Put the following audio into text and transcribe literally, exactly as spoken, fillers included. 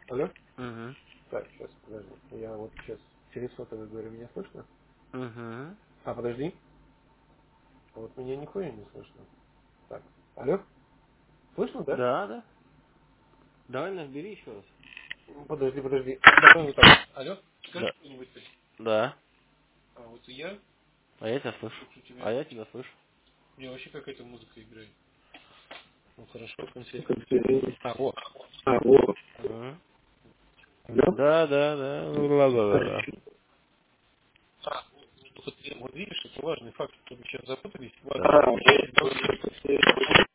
Алло? Угу. Так, сейчас, подожди. Я вот сейчас через сотовый говорю, меня слышно? Угу. А, подожди. А вот меня нихуя не слышно. Так, алло? Слышно, да? Да, да. Давай набери еще раз. Ну, подожди, подожди. Давай вот так. Алло? Скажи Да. что-нибудь ты. Да. А вот я А я тебя слышу. слушаю тебя. А я тебя слышу. У меня вообще какая-то музыка играет. Ну хорошо, конференция. А, вот. А, вот. Угу. Алло? Да, да, да. Ла-ла-ла-ла. А, вот, вот видишь, это важный факт, чтобы сейчас запутались. Важно. А,